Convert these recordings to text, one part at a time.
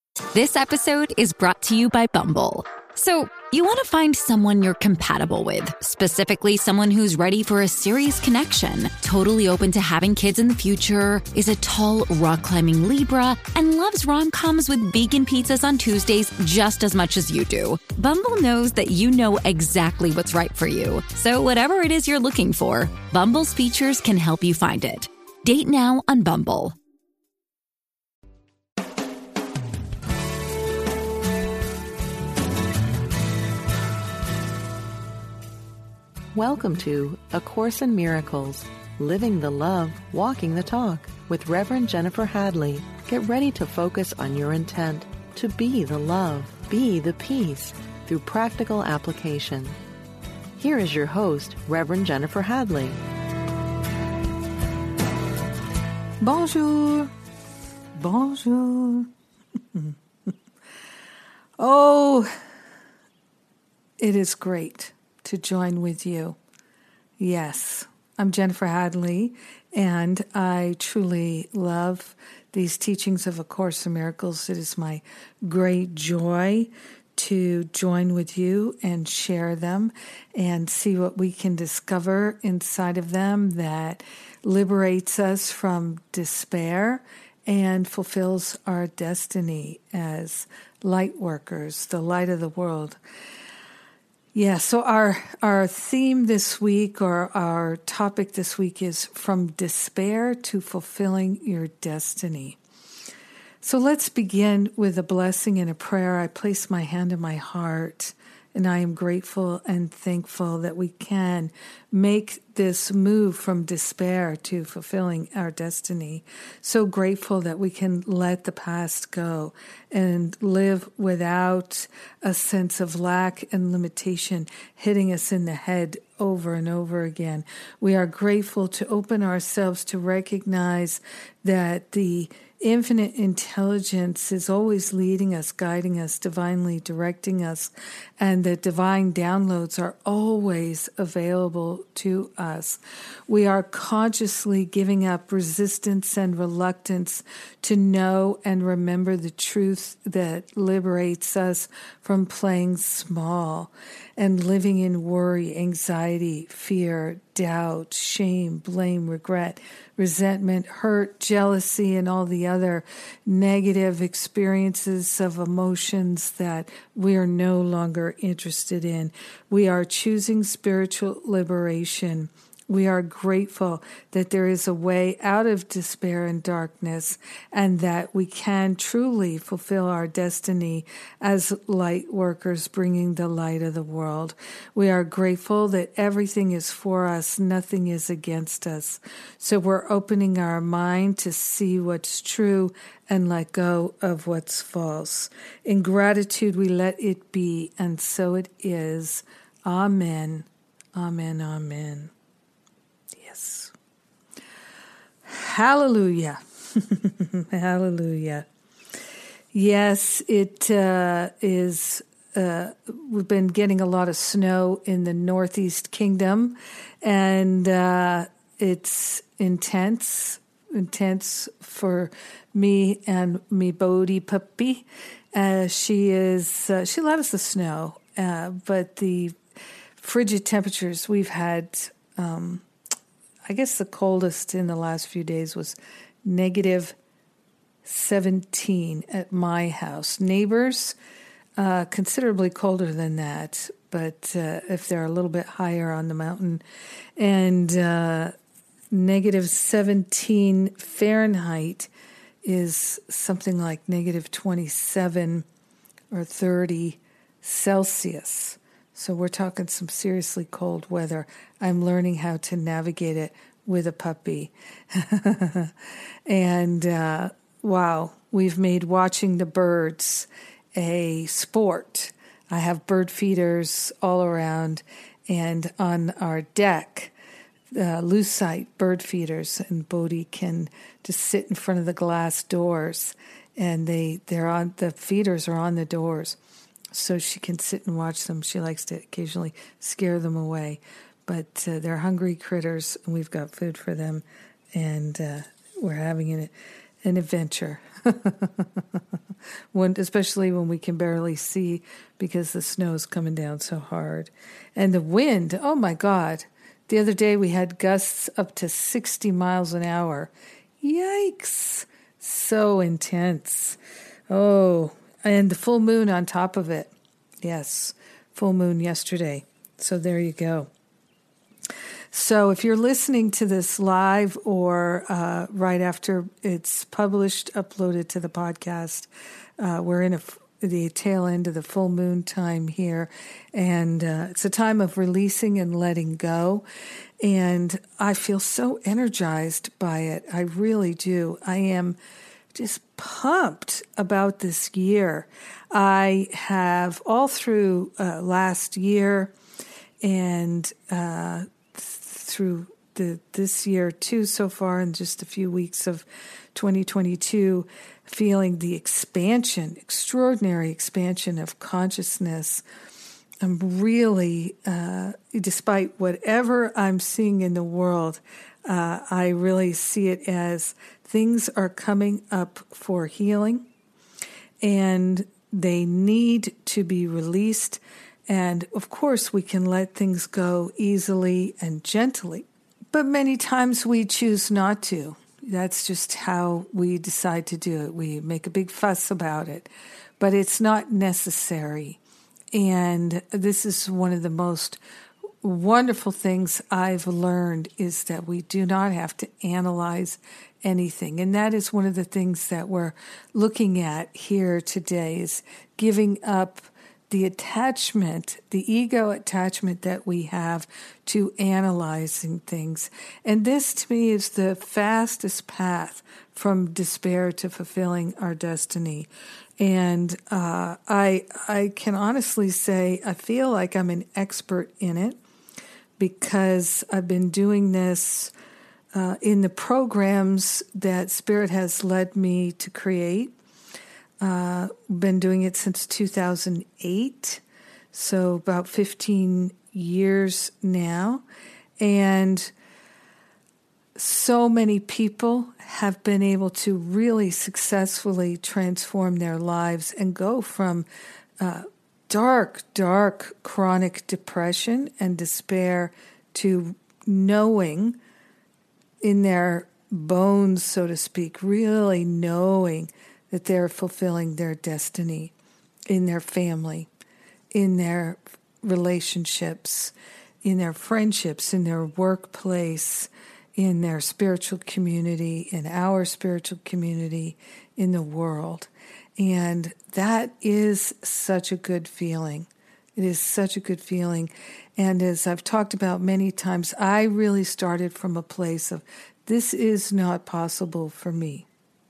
This episode is brought to you by Bumble. So, you want to find someone you're compatible with, specifically someone who's ready for a serious connection, totally open to having kids in the future, is a tall, rock-climbing Libra, and loves rom-coms with vegan pizzas on Tuesdays just as much as you do. Bumble knows that you know exactly what's right for you. So whatever it is you're looking for, Bumble's features can help you find it. Date now on Bumble. Welcome to A Course in Miracles, Living the Love, Walking the Talk with Reverend Jennifer Hadley. Get ready to focus on your intent to be the love, be the peace through practical application. Here is your host, Reverend Jennifer Hadley. Bonjour. Bonjour. Oh, it is great to join with you. Yes, I'm Jennifer Hadley, and I truly love these teachings of A Course in Miracles. It is my great joy to join with you and share them and see what we can discover inside of them that liberates us from despair and fulfills our destiny as light workers, the light of the world. Yeah, so our theme this week, or our topic this week, is from despair to fulfilling your destiny. So let's begin with a blessing and a prayer. I place my hand in my heart, and I am grateful and thankful that we can make this move from despair to fulfilling our destiny. So grateful that we can let the past go and live without a sense of lack and limitation hitting us in the head over and over again. We are grateful to open ourselves to recognize that the infinite intelligence is always leading us, guiding us, divinely directing us, and that divine downloads are always available to us. We are consciously giving up resistance and reluctance to know and remember the truth that liberates us from playing small and living in worry, anxiety, fear, doubt, shame, blame, regret, resentment, hurt, jealousy, and all the other negative experiences of emotions that we are no longer interested in. We are choosing spiritual liberation. We are grateful that there is a way out of despair and darkness, and that we can truly fulfill our destiny as light workers bringing the light of the world. We are grateful that everything is for us, nothing is against us. So we're opening our mind to see what's true and let go of what's false. In gratitude, we let it be, and so it is. Amen. Amen. Amen. Yes. Hallelujah. Hallelujah. Yes, it is. We've been getting a lot of snow in the Northeast Kingdom, and it's intense for me and me Bodhi puppy. She loves the snow, but the frigid temperatures we've had. I guess the coldest in the last few days was negative 17 at my house. Neighbors, considerably colder than that, but if they're a little bit higher on the mountain. And negative 17 Fahrenheit is something like negative 27 or 30 Celsius. So we're talking some seriously cold weather. I'm learning how to navigate it with a puppy. And wow, we've made watching the birds a sport. I have bird feeders all around, and on our deck, lucite bird feeders, and Bodhi can just sit in front of the glass doors, and the feeders are on the doors. So she can sit and watch them. She likes to occasionally scare them away. But they're hungry critters, and we've got food for them, and we're having an adventure. Especially when we can barely see because the snow is coming down so hard. And the wind, oh my God. The other day we had gusts up to 60 miles an hour. Yikes. So intense. Oh, and the full moon on top of it. Yes, full moon yesterday. So there you go. So if you're listening to this live or right after it's published, uploaded to the podcast, we're in the tail end of the full moon time here. And it's a time of releasing and letting go. And I feel so energized by it. I really do. I am just pumped about this year. I have all through last year and through this year too so far, in just a few weeks of 2022, feeling the extraordinary expansion of consciousness. I'm really, despite whatever I'm seeing in the world, I really see it as things are coming up for healing, and they need to be released. And of course, we can let things go easily and gently, but many times we choose not to. That's just how we decide to do it. We make a big fuss about it, but it's not necessary. And this is one of the most wonderful things I've learned, is that we do not have to analyze anything. And that is one of the things that we're looking at here today, is giving up the attachment, the ego attachment that we have to analyzing things. And this, to me, is the fastest path from despair to fulfilling our destiny. And I can honestly say I feel like I'm an expert in it, because I've been doing this in the programs that Spirit has led me to create. Been doing it since 2008, so about 15 years now. And so many people have been able to really successfully transform their lives and go from dark chronic depression and despair to knowing in their bones, so to speak, really knowing that they're fulfilling their destiny in their family, in their relationships, in their friendships, in their workplace, in their spiritual community, in our spiritual community, in the world. And that is such a good feeling. It is such a good feeling. And as I've talked about many times, I really started from a place of, this is not possible for me.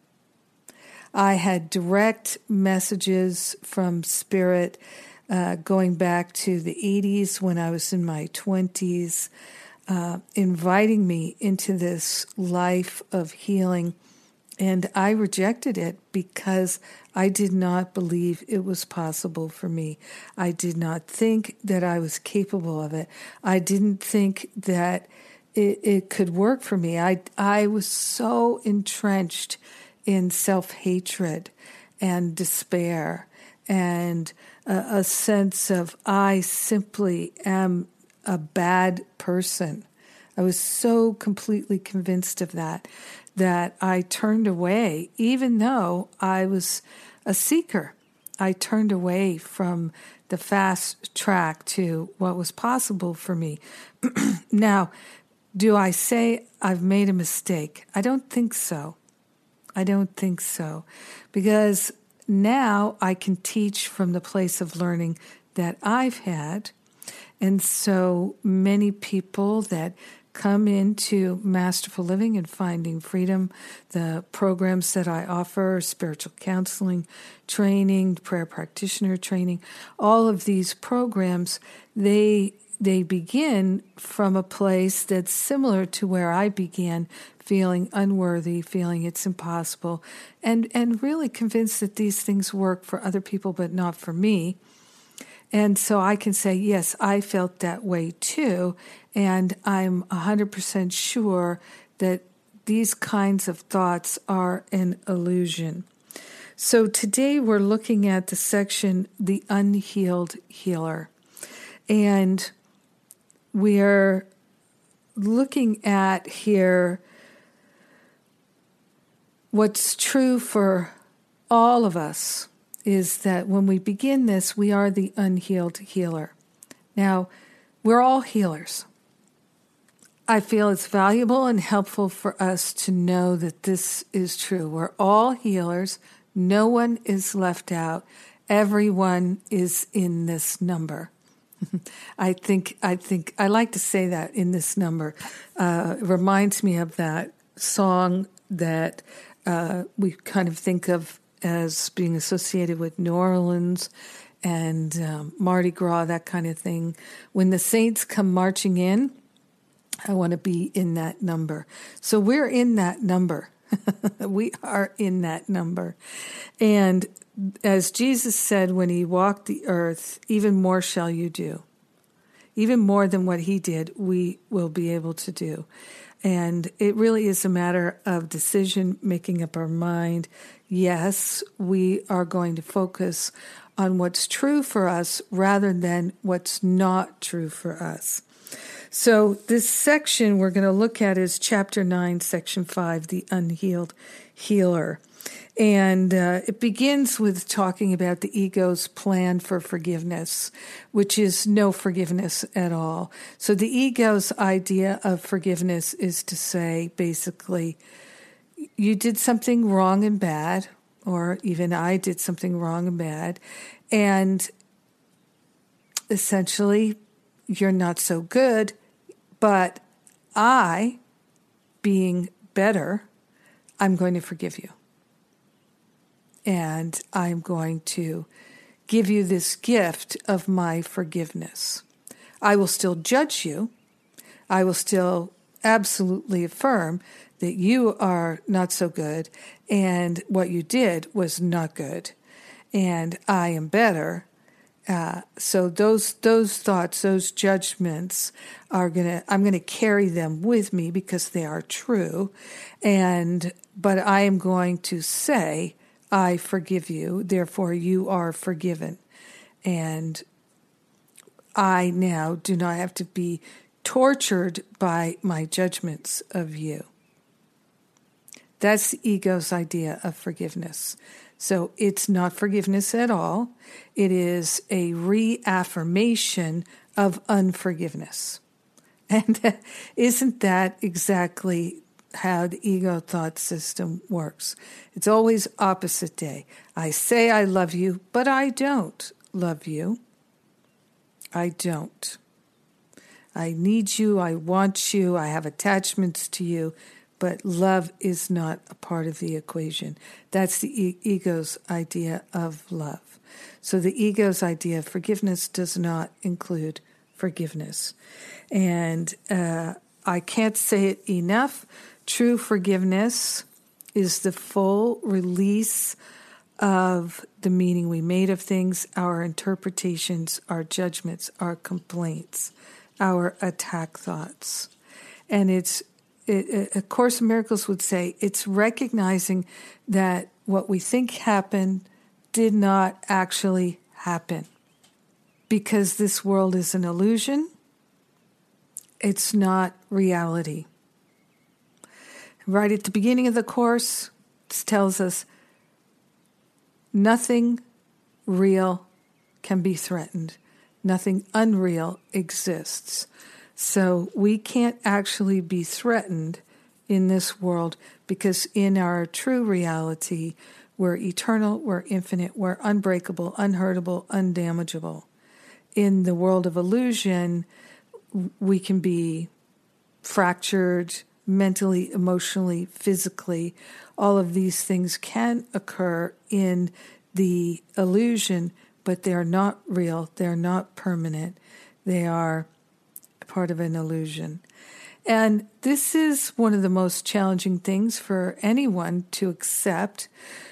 I had direct messages from Spirit going back to the 80s when I was in my 20s, inviting me into this life of healing. And I rejected it because I did not believe it was possible for me. I did not think that I was capable of it. I didn't think that it could work for me. I was so entrenched in self-hatred and despair and a sense of, I simply am a bad person. I was so completely convinced of that I turned away, even though I was a seeker. I turned away from the fast track to what was possible for me. Now, do I say I've made a mistake? I don't think so. I don't think so. Because now I can teach from the place of learning that I've had. And so many people that come into Masterful Living and Finding Freedom, the programs that I offer, spiritual counseling training, prayer practitioner training, all of these programs, they begin from a place that's similar to where I began, feeling unworthy, feeling it's impossible, and really convinced that these things work for other people but not for me. And so I can say, yes, I felt that way too, and I'm 100% sure that these kinds of thoughts are an illusion. So today we're looking at the section, The Unhealed Healer. And we're looking at here what's true for all of us is that when we begin this, we are the unhealed healer. Now, we're all healers. I feel it's valuable and helpful for us to know that this is true. We're all healers. No one is left out. Everyone is in this number. I think I like to say that, in this number. It reminds me of that song that we kind of think of as being associated with New Orleans and Mardi Gras, that kind of thing. When the saints come marching in, I want to be in that number. So we're in that number. We are in that number. And as Jesus said when he walked the earth, even more shall you do. Even more than what he did, we will be able to do. And it really is a matter of decision, making up our mind. Yes, we are going to focus on what's true for us rather than what's not true for us. So this section we're going to look at is chapter 9, section 5, The Unhealed Healer. And it begins with talking about the ego's plan for forgiveness, which is no forgiveness at all. So the ego's idea of forgiveness is to say, basically, you did something wrong and bad, or even I did something wrong and bad, and essentially you're not so good, but I, being better, I'm going to forgive you. And I'm going to give you this gift of my forgiveness. I will still judge you. I will still absolutely affirm that you are not so good and what you did was not good. And I am better. So those thoughts, those judgments I'm going to carry them with me because they are true. But I am going to say, I forgive you, therefore you are forgiven. And I now do not have to be tortured by my judgments of you. That's the ego's idea of forgiveness. So it's not forgiveness at all. It is a reaffirmation of unforgiveness. And isn't that exactly how the ego thought system works? It's always opposite day. I say I love you, but I don't love you. I don't. I need you, I want you, I have attachments to you, but love is not a part of the equation. That's the ego's idea of love. So the ego's idea of forgiveness does not include forgiveness. And I can't say it enough. True forgiveness is the full release of the meaning we made of things, our interpretations, our judgments, our complaints, our attack thoughts. And A Course in Miracles would say it's recognizing that what we think happened did not actually happen. Because this world is an illusion, it's not reality. Right at the beginning of the Course, it tells us nothing real can be threatened. Nothing unreal exists. So we can't actually be threatened in this world because in our true reality, we're eternal, we're infinite, we're unbreakable, unhurtable, undamageable. In the world of illusion, we can be fractured mentally, emotionally, physically. All of these things can occur in the illusion, but they're not real, they're not permanent, they are part of an illusion. And this is one of the most challenging things for anyone to accept.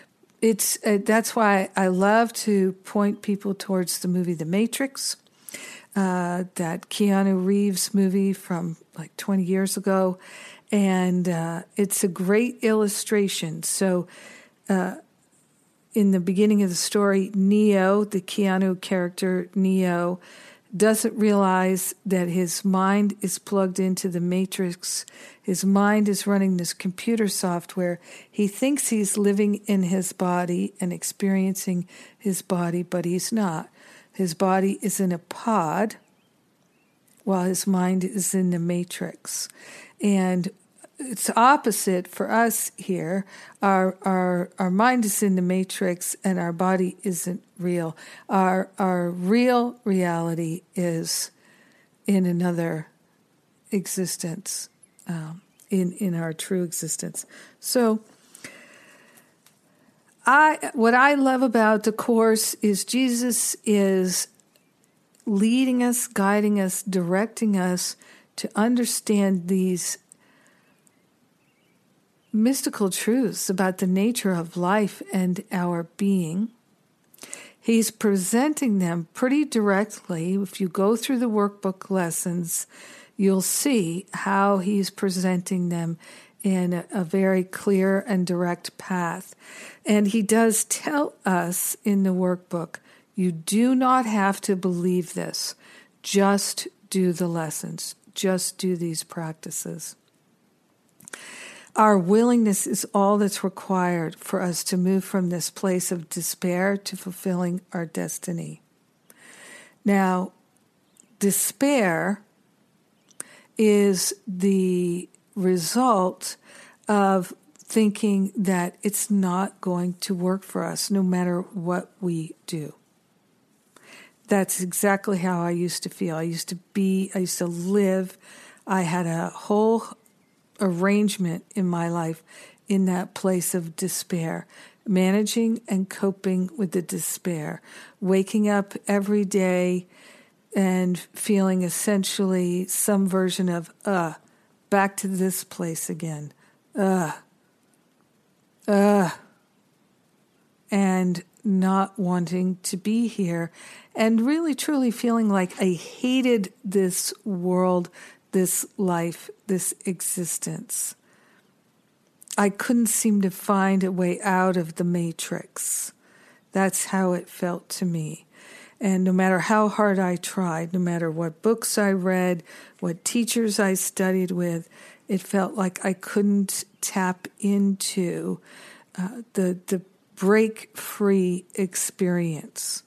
That's why I love to point people towards the movie The Matrix, that Keanu Reeves movie from like 20 years ago. And it's a great illustration. So in the beginning of the story, Neo, the Keanu character, Neo, doesn't realize that his mind is plugged into the matrix. His mind is running this computer software. He thinks he's living in his body and experiencing his body, but he's not. His body is in a pod while his mind is in the matrix. And it's opposite for us here. Our mind is in the matrix and our body isn't real. Our real reality is in another existence, in our true existence. So what I love about the Course is Jesus is leading us, guiding us, directing us to understand these mystical truths about the nature of life and our being. He's presenting them pretty directly. If you go through the workbook lessons, you'll see how he's presenting them in a very clear and direct path. And he does tell us in the workbook, you do not have to believe this. Just do the lessons. Just do these practices. Our willingness is all that's required for us to move from this place of despair to fulfilling our destiny. Now, despair is the result of thinking that it's not going to work for us no matter what we do. That's exactly how I used to feel. I used to live. I had a whole arrangement in my life in that place of despair, managing and coping with the despair, waking up every day and feeling essentially some version of, back to this place again, and not wanting to be here, and really truly feeling like I hated this world, this life, this existence. I couldn't seem to find a way out of the matrix. That's how it felt to me. And no matter how hard I tried, no matter what books I read, what teachers I studied with, it felt like I couldn't tap into the break-free experience.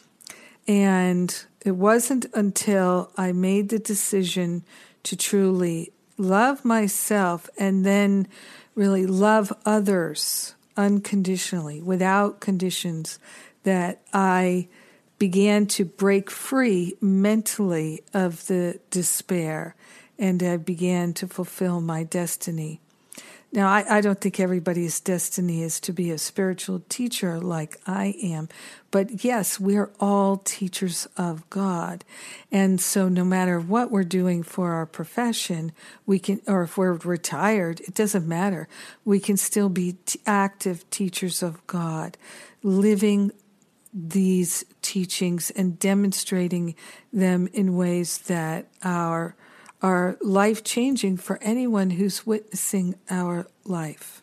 And it wasn't until I made the decision to truly love myself and then really love others unconditionally, without conditions, that I began to break free mentally of the despair, and I began to fulfill my destiny. Now, I don't think everybody's destiny is to be a spiritual teacher like I am, but yes, we're all teachers of God. And so no matter what we're doing for our profession, we can, or if we're retired, it doesn't matter. We can still be active teachers of God, living these teachings and demonstrating them in ways that are life-changing for anyone who's witnessing our life.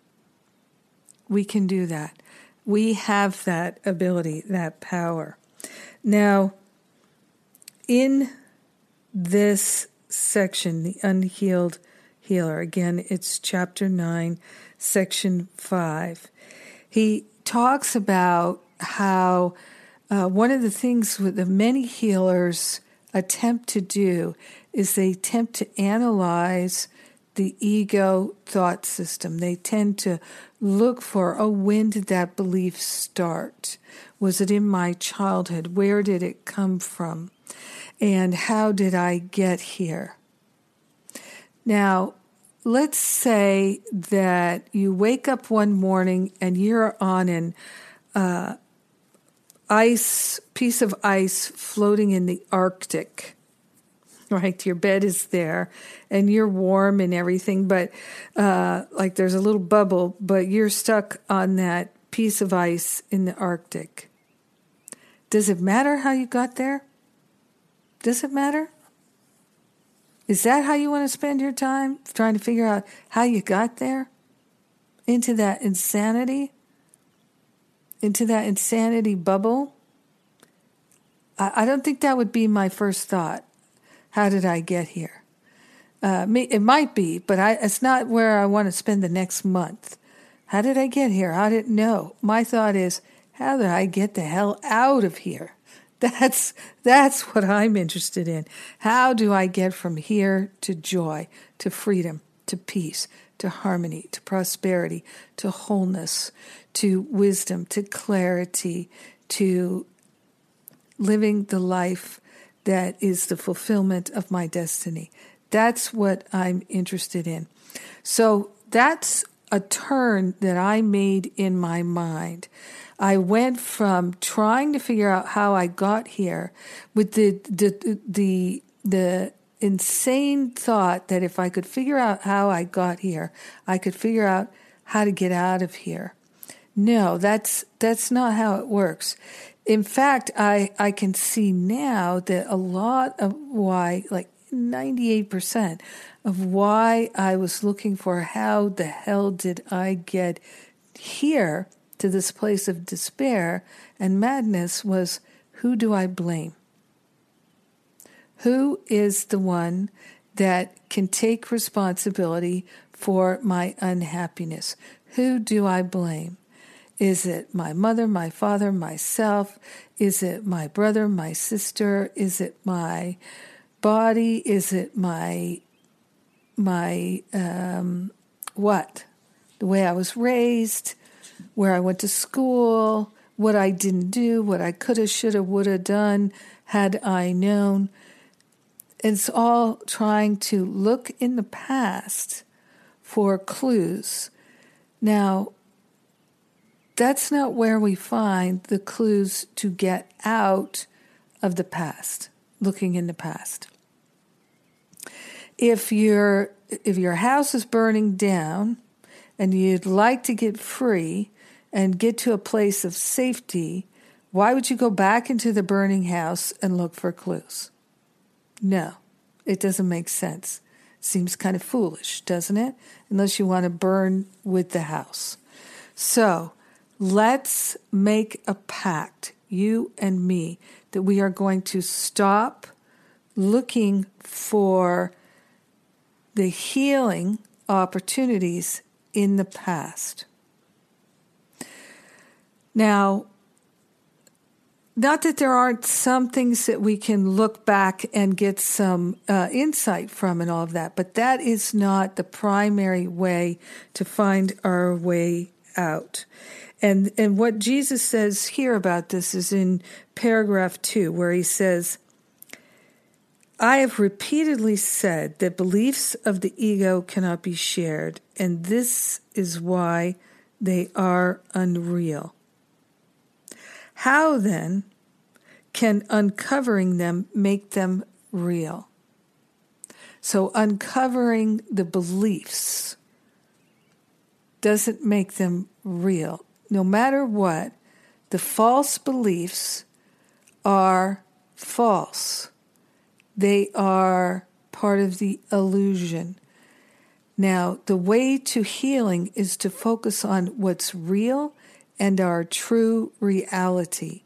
We can do that. We have that ability, that power. Now, in this section, The Unhealed Healer, again, it's chapter 9, section 5, he talks about how one of the things that the many healers attempt to do is they attempt to analyze the ego thought system. They tend to look for, when did that belief start? Was it in my childhood? Where did it come from? And how did I get here? Now, let's say that you wake up one morning and you're on an piece of ice floating in the Arctic. Right, your bed is there, and you're warm and everything, but like there's a little bubble, but you're stuck on that piece of ice in the Arctic. Does it matter how you got there? Does it matter? Is that how you want to spend your time? Trying to figure out how you got there? Into that insanity? Into that insanity bubble? I don't think that would be my first thought. How did I get here? It might be, but it's not where I want to spend the next month. How did I get here? I didn't know. My thought is, how did I get the hell out of here? That's what I'm interested in. How do I get from here to joy, to freedom, to peace, to harmony, to prosperity, to wholeness, to wisdom, to clarity, to living the life that is the fulfillment of my destiny? That's what I'm interested in. So that's a turn that I made in my mind. I went from trying to figure out how I got here with the insane thought that if I could figure out how I got here, I could figure out how to get out of here. No, that's not how it works. In fact, I can see now that a lot of why, like 98% of why I was looking for how the hell did I get here to this place of despair and madness was, who do I blame? Who is the one that can take responsibility for my unhappiness? Who do I blame? Is it my mother, my father, myself? Is it my brother, my sister? Is it my body? Is it my what? The way I was raised, where I went to school, what I didn't do, what I coulda, shoulda, woulda done had I known. It's all trying to look in the past for clues. Now, that's not where we find the clues to get out of the past, looking in the past. If your house is burning down and you'd like to get free and get to a place of safety, why would you go back into the burning house and look for clues? No, it doesn't make sense. Seems kind of foolish, doesn't it? Unless you want to burn with the house. So let's make a pact, you and me, that we are going to stop looking for the healing opportunities in the past. Now, not that there aren't some things that we can look back and get some insight from and all of that, but that is not the primary way to find our way out. And what Jesus says here about this is in paragraph 2, where he says, I have repeatedly said that beliefs of the ego cannot be shared, and this is why they are unreal. How, then, can uncovering them make them real? So uncovering the beliefs doesn't make them real. No matter what, the false beliefs are false. They are part of the illusion. Now, the way to healing is to focus on what's real and our true reality.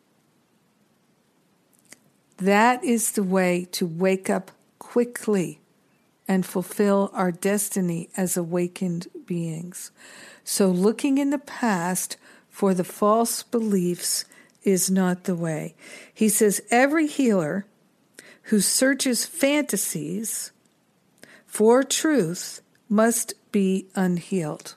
That is the way to wake up quickly and fulfill our destiny as awakened beings. So looking in the past for the false beliefs is not the way. He says every healer who searches fantasies for truth must be unhealed.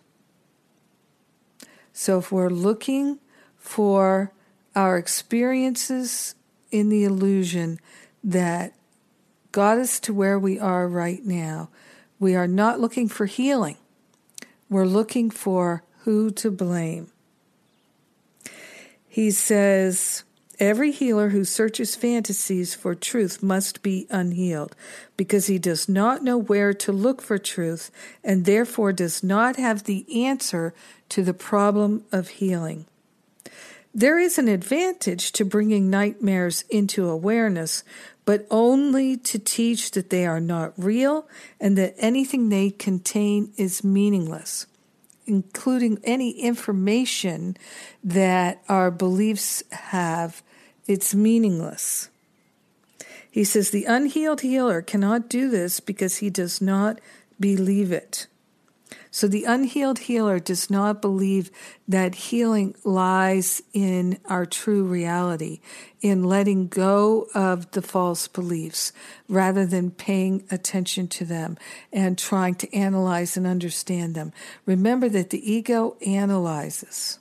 So if we're looking for our experiences in the illusion that got us to where we are right now, we are not looking for healing. We're looking for who to blame. He says, every healer who searches fantasies for truth must be unhealed because he does not know where to look for truth and therefore does not have the answer to the problem of healing. There is an advantage to bringing nightmares into awareness, but only to teach that they are not real and that anything they contain is meaningless, including any information that our beliefs have. It's meaningless. He says the unhealed healer cannot do this because he does not believe it. So the unhealed healer does not believe that healing lies in our true reality, in letting go of the false beliefs, rather than paying attention to them and trying to analyze and understand them. Remember that the ego analyzes.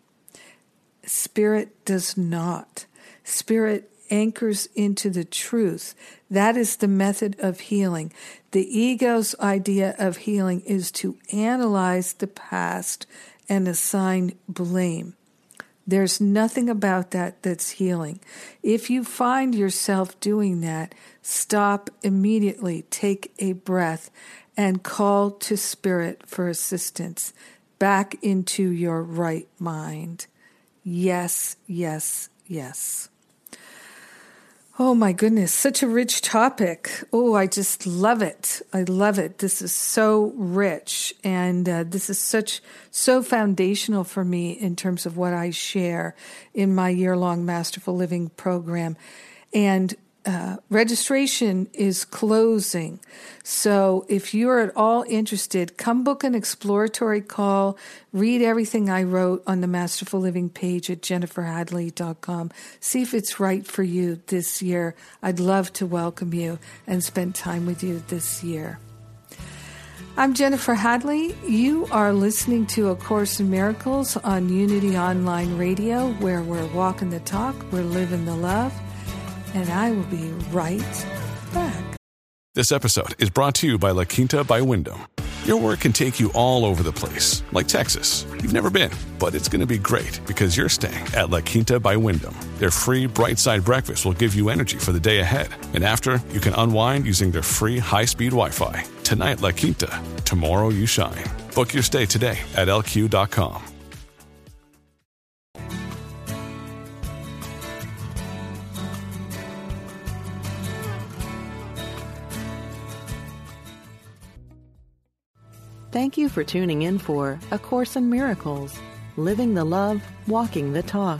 Spirit does not. Spirit anchors into the truth. That is the method of healing. The ego's idea of healing is to analyze the past and assign blame. There's nothing about that that's healing. If you find yourself doing that, stop immediately, take a breath, and call to Spirit for assistance back into your right mind. Yes, yes, yes. Oh my goodness, such a rich topic. Oh, I just love it. I love it. This is so rich, and this is so foundational for me in terms of what I share in my year-long Masterful Living program. And registration is closing. So if you're at all interested, come book an exploratory call, read everything I wrote on the Masterful Living page at jenniferhadley.com. See if it's right for you this year. I'd love to welcome you and spend time with you this year. I'm Jennifer Hadley. You are listening to A Course in Miracles on Unity Online Radio, where we're walking the talk, we're living the love. And I will be right back. This episode is brought to you by La Quinta by Wyndham. Your work can take you all over the place, like Texas. You've never been, but it's going to be great because you're staying at La Quinta by Wyndham. Their free Bright Side breakfast will give you energy for the day ahead. And after, you can unwind using their free high-speed Wi-Fi. Tonight, La Quinta. Tomorrow, you shine. Book your stay today at lq.com. Thank you for tuning in for A Course in Miracles, living the love, walking the talk.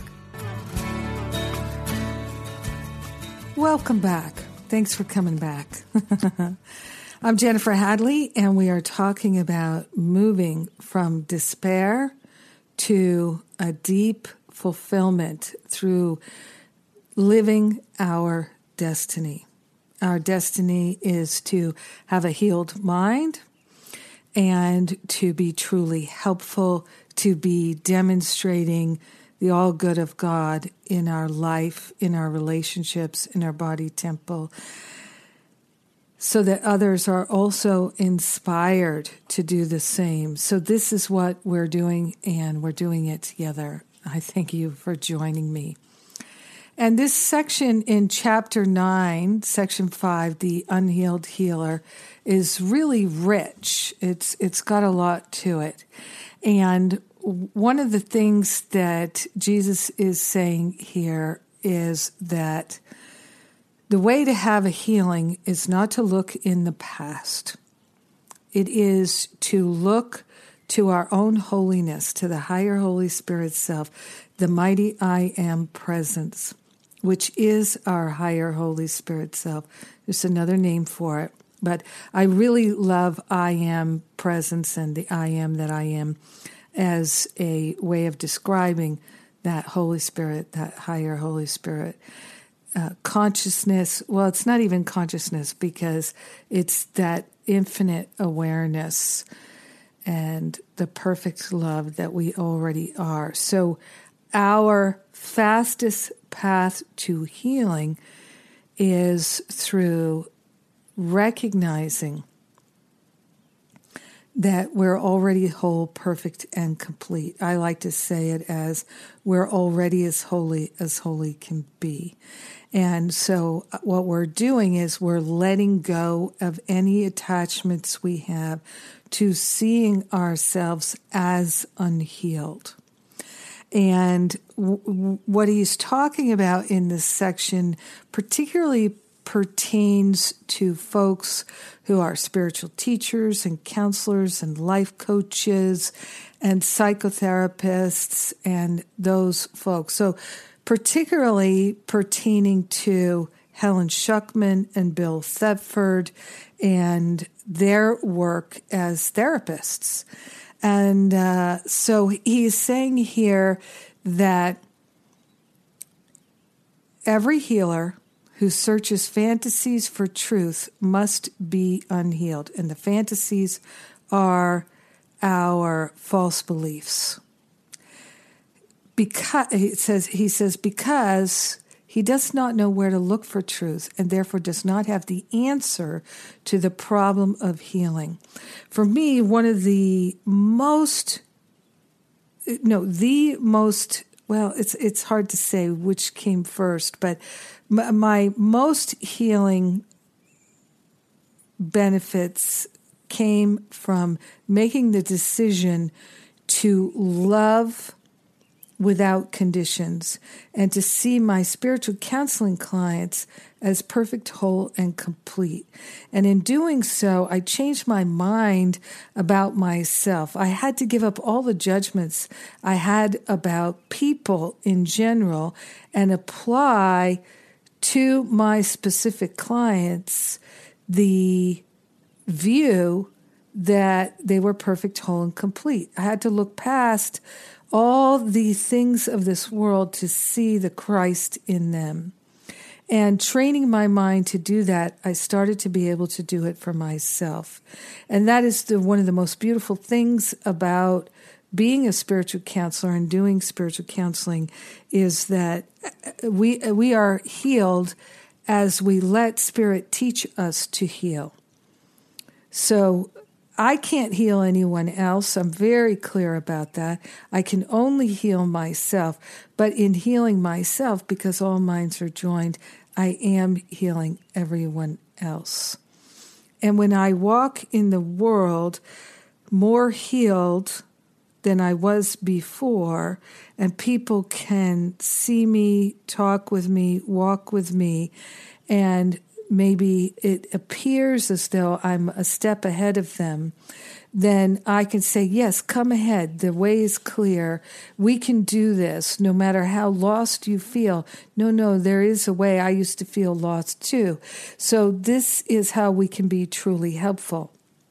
Welcome back. Thanks for coming back. I'm Jennifer Hadley, and we are talking about moving from despair to a deep fulfillment through living our destiny. Our destiny is to have a healed mind, and to be truly helpful, to be demonstrating the all good of God in our life, in our relationships, in our body temple, so that others are also inspired to do the same. So this is what we're doing, and we're doing it together. I thank you for joining me. And this section in Chapter 9, Section 5, The Unhealed Healer, is really rich. It's got a lot to it. And one of the things that Jesus is saying here is that the way to have a healing is not to look in the past. It is to look to our own holiness, to the higher Holy Spirit self, the mighty I Am presence, which is our higher Holy Spirit self. There's another name for it. But I really love I Am presence and the I Am that I am as a way of describing that Holy Spirit, that higher Holy Spirit. Consciousness, well, it's not even consciousness because it's that infinite awareness and the perfect love that we already are. So our fastest path to healing is through recognizing that we're already whole, perfect, and complete. I like to say it as we're already as holy can be. And so what we're doing is we're letting go of any attachments we have to seeing ourselves as unhealed. And what he's talking about in this section particularly pertains to folks who are spiritual teachers and counselors and life coaches and psychotherapists and those folks. So particularly pertaining to Helen Schucman and Bill Thetford and their work as therapists. And so he's saying here that every healer who searches fantasies for truth must be unhealed. And the fantasies are our false beliefs. Because he says, because he does not know where to look for truth and therefore does not have the answer to the problem of healing. For me, one of the most, well, it's hard to say which came first, but my most healing benefits came from making the decision to love without conditions and to see my spiritual counseling clients as perfect, whole, and complete. And in doing so, I changed my mind about myself. I had to give up all the judgments I had about people in general and apply to my specific clients the view that they were perfect, whole, and complete. I had to look past all the things of this world to see the Christ in them. And training my mind to do that, I started to be able to do it for myself. And that is one of the most beautiful things about being a spiritual counselor and doing spiritual counseling is that we are healed as we let Spirit teach us to heal. So I can't heal anyone else. I'm very clear about that. I can only heal myself. But in healing myself, because all minds are joined, I am healing everyone else. And when I walk in the world more healed than I was before, and people can see me, talk with me, walk with me, and maybe it appears as though I'm a step ahead of them, then I can say, yes, come ahead. The way is clear. We can do this no matter how lost you feel. No, there is a way. I used to feel lost too. So this is how we can be truly helpful.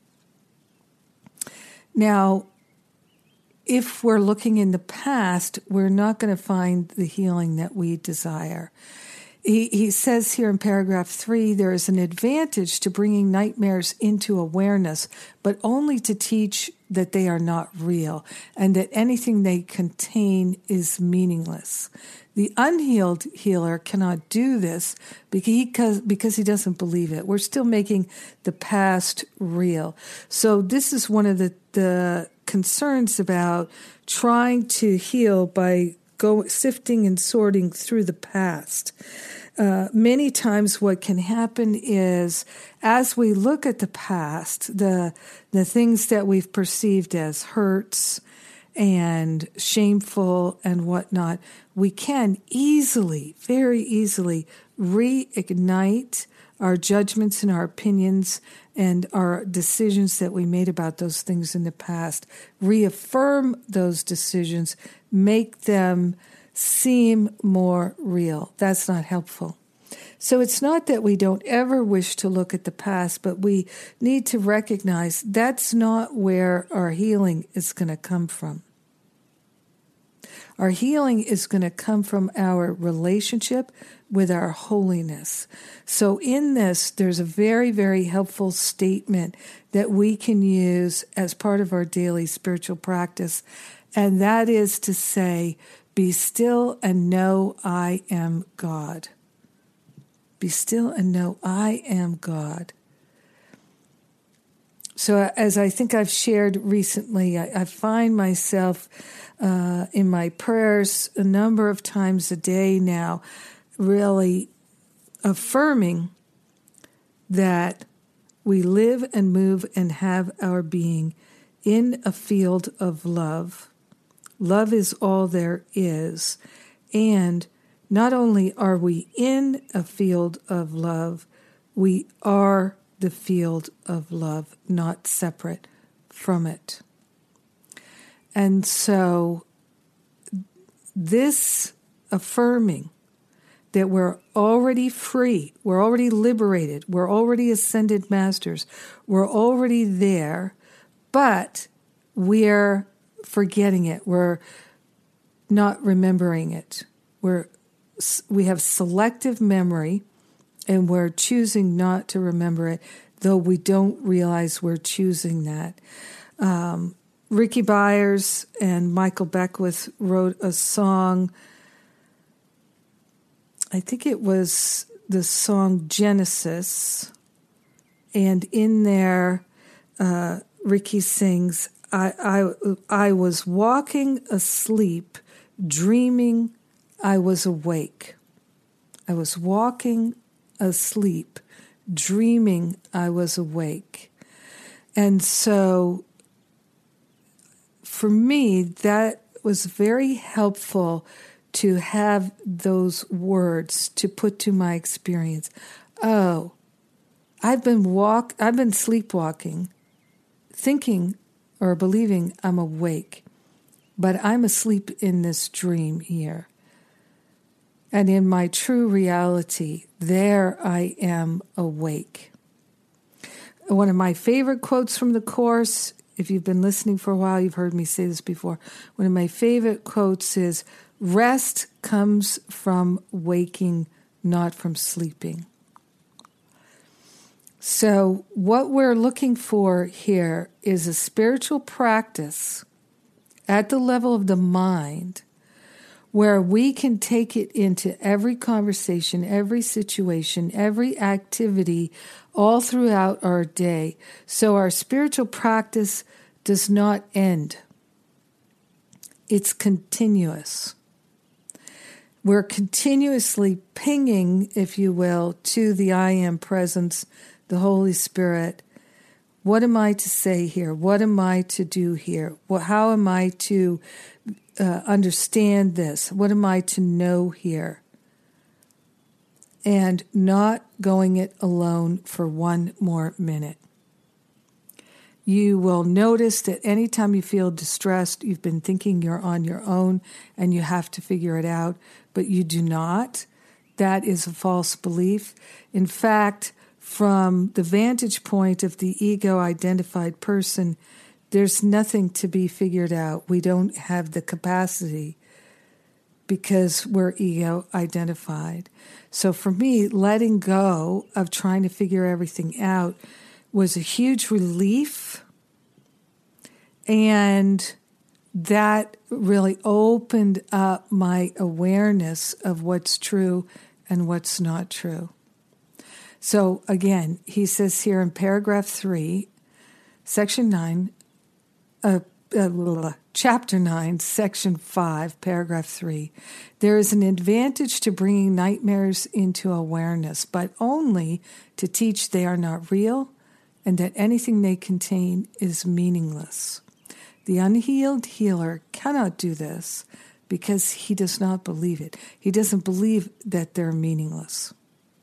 Now, if we're looking in the past, we're not going to find the healing that we desire. He says here in paragraph 3, there is an advantage to bringing nightmares into awareness, but only to teach that they are not real and that anything they contain is meaningless. The unhealed healer cannot do this because he doesn't believe it. We're still making the past real. So this is one of the concerns about trying to heal by sifting and sorting through the past. Many times what can happen is as we look at the past, the things that we've perceived as hurts and shameful and whatnot, we can easily, very easily reignite our judgments and our opinions and our decisions that we made about those things in the past, reaffirm those decisions, make them seem more real. That's not helpful. So it's not that we don't ever wish to look at the past, but we need to recognize that's not where our healing is going to come from. Our healing is going to come from our relationship with our holiness. So in this, there's a very, very helpful statement that we can use as part of our daily spiritual practice, and that is to say, be still and know I am God. Be still and know I am God. So as I think I've shared recently, I find myself in my prayers a number of times a day now, really affirming that we live and move and have our being in a field of love Love is all there is. And not only are we in a field of love, we are the field of love, not separate from it. And so this affirming that we're already free, we're already liberated, we're already ascended masters, we're already there, but we're forgetting it, we're not remembering it. We have selective memory, and we're choosing not to remember it, though we don't realize we're choosing that. Ricky Byers and Michael Beckwith wrote a song, I think it was the song Genesis, and in there, Ricky sings, I was walking asleep, dreaming I was awake. I was walking asleep, dreaming I was awake. And so for me, that was very helpful to have those words to put to my experience. Oh, I've been sleepwalking, thinking or believing I'm awake, but I'm asleep in this dream here. And in my true reality, there I am awake. One of my favorite quotes from the Course, if you've been listening for a while, you've heard me say this before. One of my favorite quotes is, rest comes from waking, not from sleeping. So what we're looking for here is a spiritual practice at the level of the mind where we can take it into every conversation, every situation, every activity all throughout our day. So our spiritual practice does not end. It's continuous. We're continuously pinging, if you will, to the I Am Presence, the Holy Spirit. What am I to say here? What am I to do here? How am I to understand this? What am I to know here? And not going it alone for one more minute. You will notice that anytime you feel distressed, you've been thinking you're on your own and you have to figure it out, but you do not. That is a false belief. In fact, from the vantage point of the ego-identified person, there's nothing to be figured out. We don't have the capacity because we're ego-identified. So for me, letting go of trying to figure everything out was a huge relief, and that really opened up my awareness of what's true and what's not true. So again, he says here in paragraph 3, section 9, chapter 9, section 5, paragraph 3, there is an advantage to bringing nightmares into awareness, but only to teach they are not real and that anything they contain is meaningless. The unhealed healer cannot do this because he does not believe it. He doesn't believe that they're meaningless.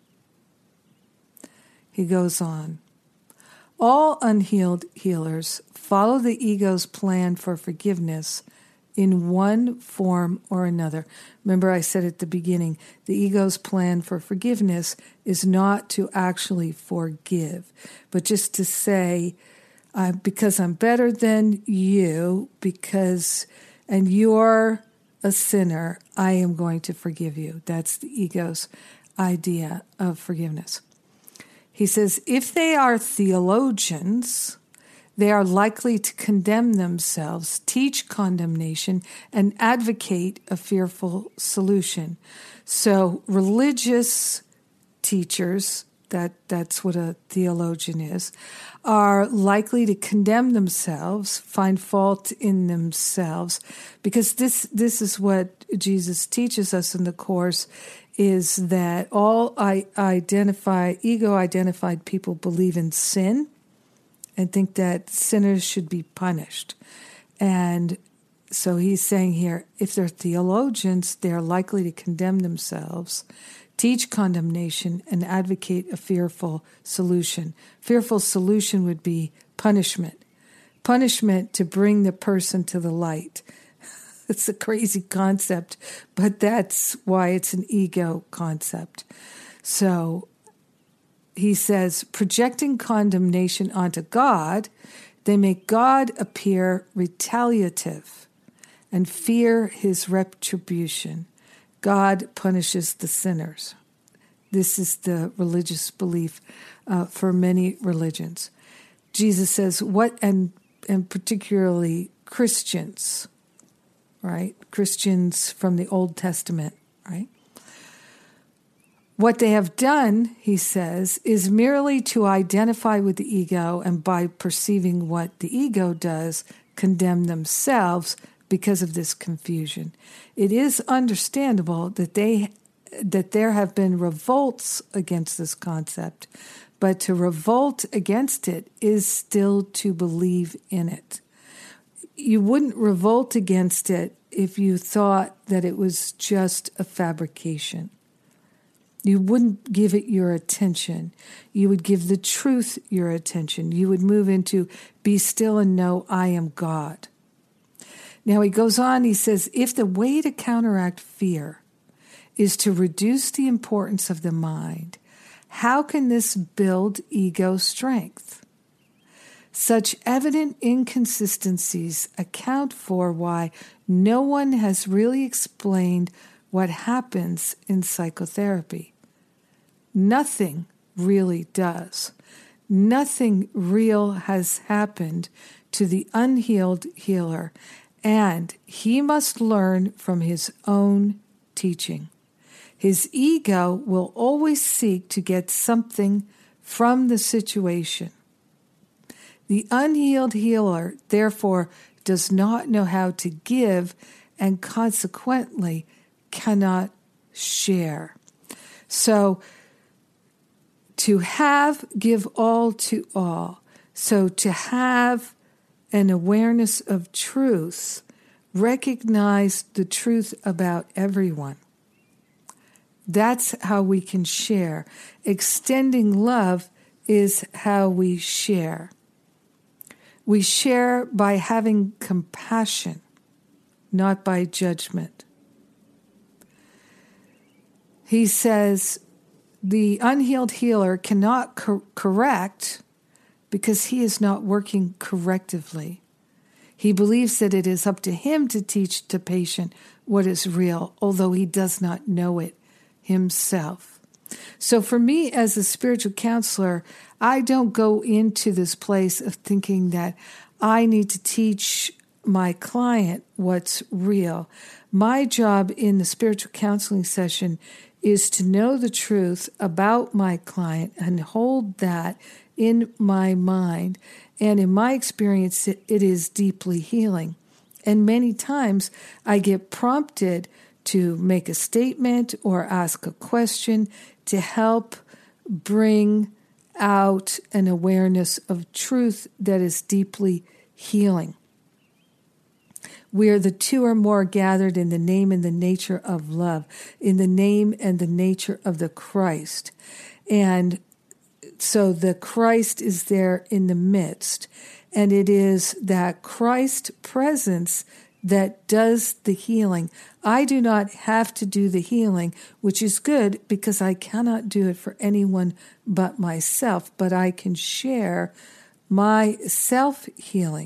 He goes on. All unhealed healers follow the ego's plan for forgiveness in one form or another. Remember I said at the beginning, the ego's plan for forgiveness is not to actually forgive, but just to say, because I'm better than you, and you're a sinner, I am going to forgive you. That's the ego's idea of forgiveness. He says, if they are theologians, they are likely to condemn themselves, teach condemnation, and advocate a fearful solution. So religious teachers, that's what a theologian is, are likely to condemn themselves, find fault in themselves, because this is what Jesus teaches us in the Course, is that all ego-identified people believe in sin and think that sinners should be punished. And So he's saying here, if they're theologians, they're likely to condemn themselves, teach condemnation, and advocate a fearful solution. Fearful solution would be punishment. Punishment to bring the person to the light. It's a crazy concept, but that's why it's an ego concept. So he says, projecting condemnation onto God, they make God appear retaliative and fear his retribution. God punishes the sinners. This is the religious belief for many religions. Jesus says, and particularly Christians, right? Christians from the Old Testament, right? What they have done, he says, is merely to identify with the ego, and by perceiving what the ego does, condemn themselves because of this confusion. It is understandable that there have been revolts against this concept, but to revolt against it is still to believe in it. You wouldn't revolt against it if you thought that it was just a fabrication. You wouldn't give it your attention. You would give the truth your attention. You would move into, be still and know I am God. Now he goes on, he says, if the way to counteract fear is to reduce the importance of the mind, how can this build ego strength? Such evident inconsistencies account for why no one has really explained what happens in psychotherapy. Nothing really does. Nothing real has happened to the unhealed healer, and he must learn from his own teaching. His ego will always seek to get something from the situation. The unhealed healer, therefore, does not know how to give and consequently cannot share. So, to have, give all to all. So, to have an awareness of truth, recognize the truth about everyone. That's how we can share. Extending love is how we share. We share by having compassion, not by judgment. He says the unhealed healer cannot correct because he is not working correctively. He believes that it is up to him to teach the patient what is real, although he does not know it himself. So for me as a spiritual counselor, I don't go into this place of thinking that I need to teach my client what's real. My job in the spiritual counseling session is to know the truth about my client and hold that in my mind. And in my experience, it is deeply healing. And many times I get prompted to make a statement or ask a question to help bring out an awareness of truth that is deeply healing. Where the two or more gathered in the name and the nature of love, in the name and the nature of the Christ. And so the Christ is there in the midst. And it is that Christ presence that does the healing. I do not have to do the healing, which is good because I cannot do it for anyone but myself, but I can share my self-healing.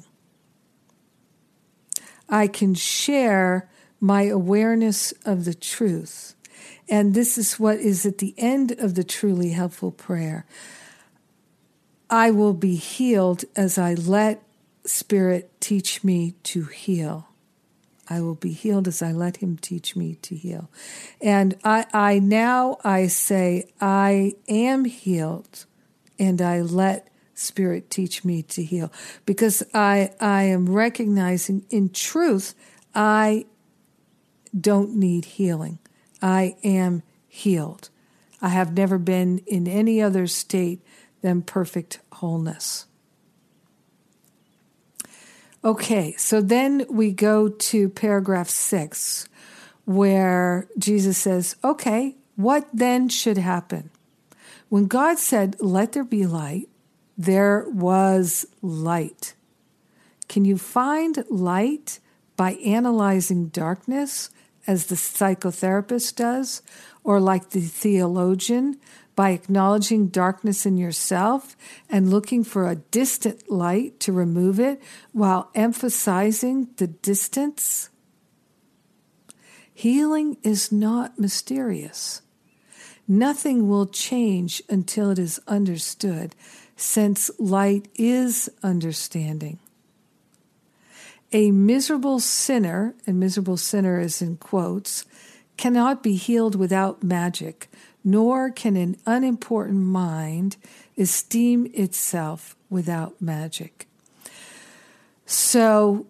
I can share my awareness of the truth. And this is what is at the end of the truly helpful prayer. I will be healed as I let Spirit teach me to heal. I will be healed as I let him teach me to heal. And I now say, I am healed, and I let Spirit teach me to heal. Because I am recognizing in truth, I don't need healing. I am healed. I have never been in any other state than perfect wholeness. Okay, so then we go to paragraph 6, where Jesus says, okay, what then should happen? When God said, let there be light, there was light. Can you find light by analyzing darkness, as the psychotherapist does, or like the theologian, by acknowledging darkness in yourself and looking for a distant light to remove it while emphasizing the distance? Healing is not mysterious. Nothing will change until it is understood, since light is understanding. A miserable sinner, and miserable sinner is in quotes, cannot be healed without magic, nor can an unimportant mind esteem itself without magic. So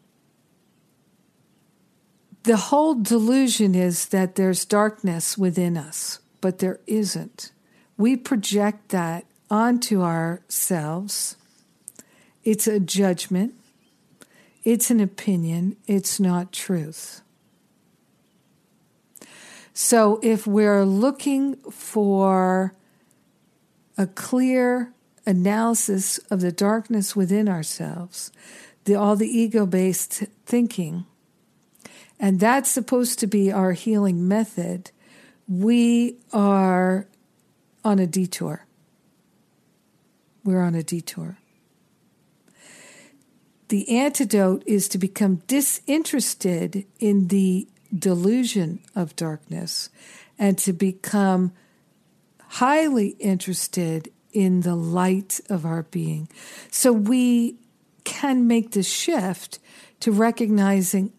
the whole delusion is that there's darkness within us, but there isn't. We project that onto ourselves. It's a judgment. It's an opinion. It's not truth. So if we're looking for a clear analysis of the darkness within ourselves, all the ego-based thinking, and that's supposed to be our healing method, we are on a detour. We're on a detour. The antidote is to become disinterested in the delusion of darkness and to become highly interested in the light of our being. So we can make the shift to recognizing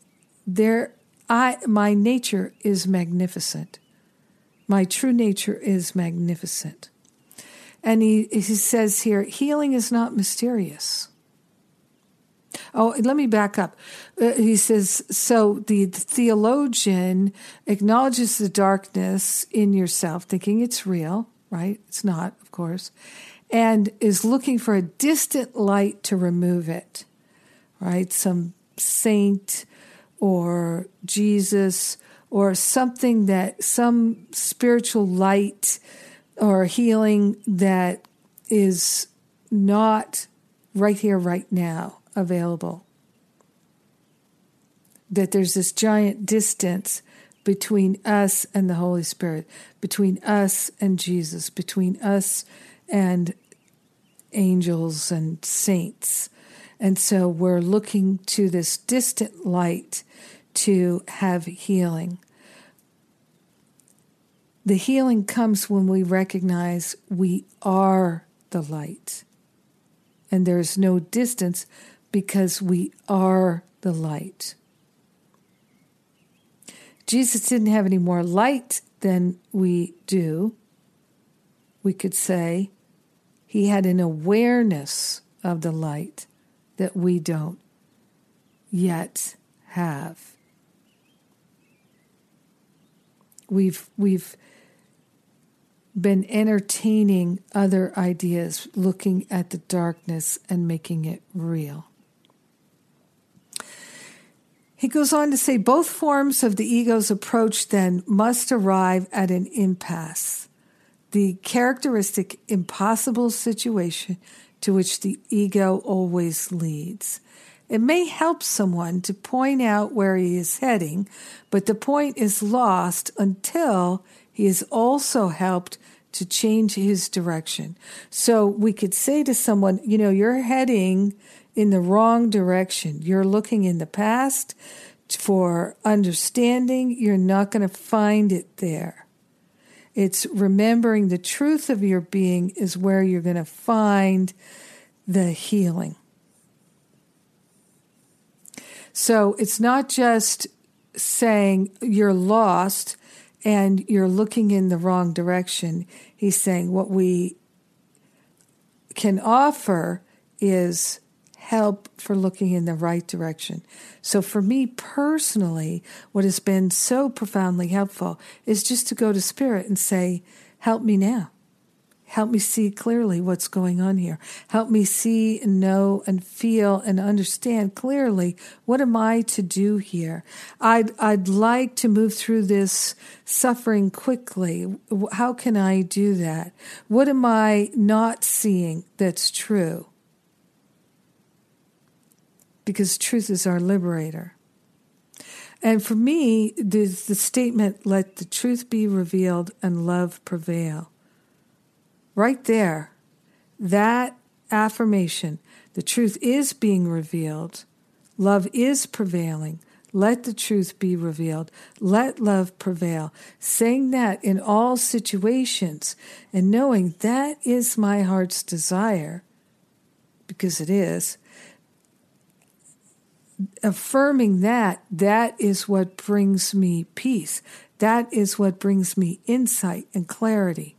my nature is magnificent. My true nature is magnificent. And he says here, healing is not mysterious. Oh, let me back up. He says, so the theologian acknowledges the darkness in yourself, thinking it's real, right? It's not, of course, and is looking for a distant light to remove it, right? Some saint or Jesus or something some spiritual light or healing that is not right here, right now available. That there's this giant distance between us and the Holy Spirit, between us and Jesus, between us and angels and saints. And so we're looking to this distant light to have healing. The healing comes when we recognize we are the light. And there's no distance because we are the light. Jesus didn't have any more light than we do. We could say he had an awareness of the light that we don't yet have. We've been entertaining other ideas, looking at the darkness and making it real. He goes on to say, both forms of the ego's approach then must arrive at an impasse, the characteristic impossible situation to which the ego always leads. It may help someone to point out where he is heading, but the point is lost until he is also helped to change his direction. So we could say to someone, you're heading in the wrong direction. You're looking in the past for understanding. You're not going to find it there. It's remembering the truth of your being is where you're going to find the healing. So it's not just saying you're lost and you're looking in the wrong direction. He's saying what we can offer is help for looking in the right direction. So for me personally, what has been so profoundly helpful is just to go to Spirit and say, help me now. Help me see clearly what's going on here. Help me see and know and feel and understand clearly, what am I to do here? I'd like to move through this suffering quickly. How can I do that? What am I not seeing that's true? Because truth is our liberator. And for me, there's the statement, let the truth be revealed and love prevail. Right there, that affirmation, the truth is being revealed, love is prevailing, let the truth be revealed, let love prevail. Saying that in all situations and knowing that is my heart's desire, because it is, affirming that is what brings me peace. That is what brings me insight and clarity.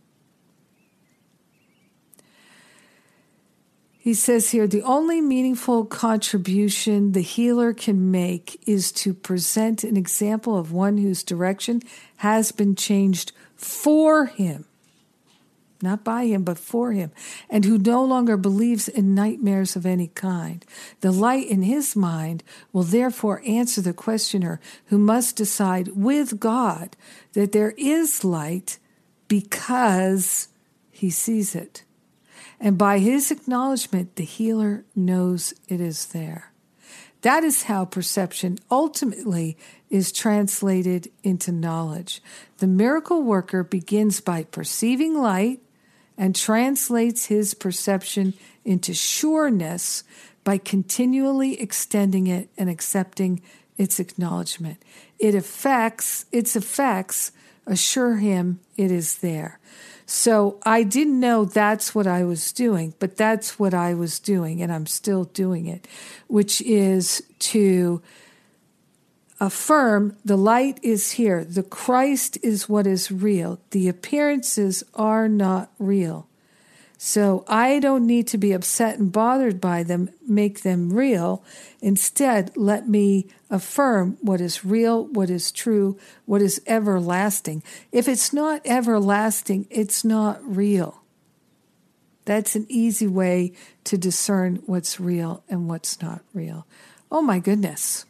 He says here, the only meaningful contribution the healer can make is to present an example of one whose direction has been changed for him. Not by him, but for him, and who no longer believes in nightmares of any kind. The light in his mind will therefore answer the questioner, who must decide with God that there is light because he sees it. And by his acknowledgement, the healer knows it is there. That is how perception ultimately is translated into knowledge. The miracle worker begins by perceiving light and translates his perception into sureness by continually extending it and accepting its acknowledgement. Its effects assure him it is there. So I didn't know that's what I was doing, but that's what I was doing, and I'm still doing it, which is to affirm the light is here. The Christ is what is real. The appearances are not real. So I don't need to be upset and bothered by them, make them real. Instead, let me affirm what is real, what is true, what is everlasting. If it's not everlasting, it's not real. That's an easy way to discern what's real and what's not real. Oh my goodness.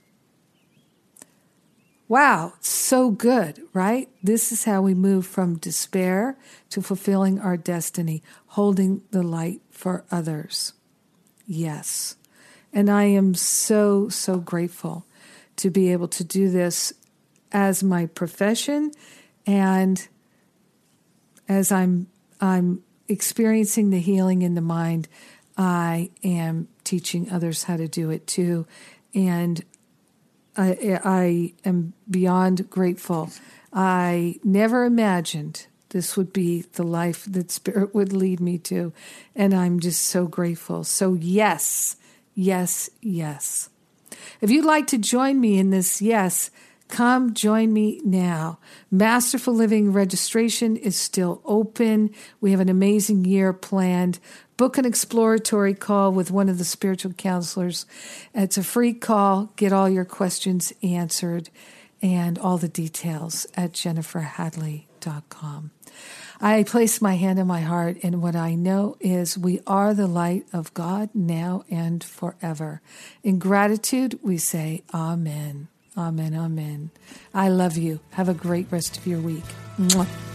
Wow, so good, right? This is how we move from despair to fulfilling our destiny, holding the light for others. Yes. And I am so, so grateful to be able to do this as my profession, and as I'm experiencing the healing in the mind, I am teaching others how to do it too. And I am beyond grateful. I never imagined this would be the life that Spirit would lead me to, and I'm just so grateful. So yes, yes, yes. If you'd like to join me in this yes, come join me now. Masterful Living registration is still open. We have an amazing year planned. Book an exploratory call with one of the spiritual counselors. It's a free call. Get all your questions answered and all the details at jenniferhadley.com. I place my hand on my heart, and what I know is we are the light of God now and forever. In gratitude, we say amen. Amen, amen. I love you. Have a great rest of your week. Mwah.